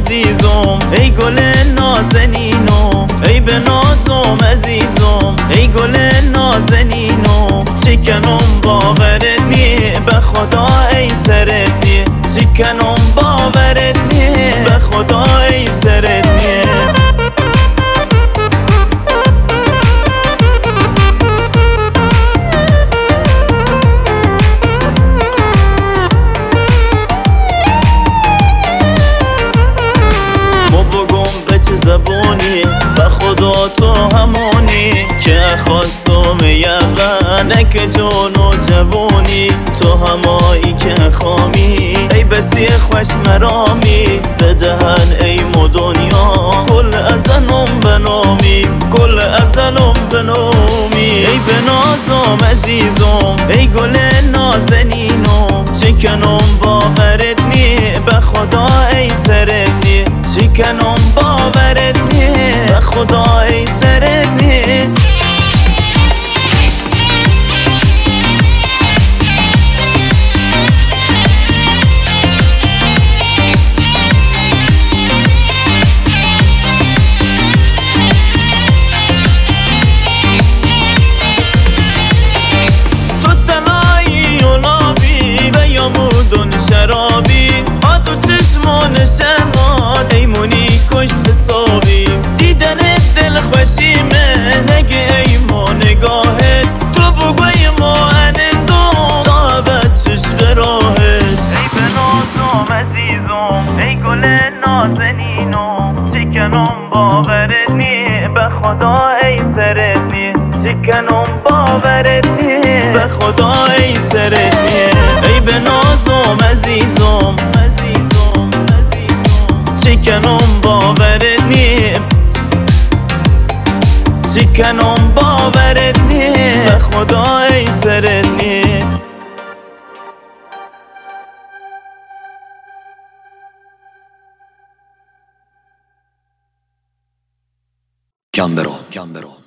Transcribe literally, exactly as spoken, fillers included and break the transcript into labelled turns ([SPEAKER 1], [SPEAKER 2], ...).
[SPEAKER 1] عزیزم ای گل نازنینم، ای به نازم عزیزم ای گل نازنینم. شکنم باورت نیه به خدا ای سرت نیه، شکنم باورت نیه به خدا ای سرت نیه. زبونی به خدا تو همونی که خواستم یقنه که جون و جوونی، تو همایی که خامی ای بسی خوش مرامی، بدهن ای مو دنیا کل ازنم بنامی، کل ازنم بنامی. ای به نازم عزیزم ای گل نازنینم، شکنم باورت نیه به خدا ای سرت نیه، شکنم باورت نیه به خدا ای سرت نیه. تو تلایی و لابی و یا مودون شرابی، آدو چشمان شماد ایمونی کشت حسابی، دیدنت دل خوشیمه نگه ای ما نگاهت، تو بگوی ما انندم تا ابد چش به راهت. ای به نازم عزیزم ای گل نازنینم، شکنم باورت نیه به خدا ای سرت نیه، شکنم باورت نیه به خدا ای سرت نیه. ای به نازم عزیزم عزیزم عزیزم، شکنم باورت نیه، شکنم باورت نیه به خدا ای سرت نیه.
[SPEAKER 2] گم برو گم برو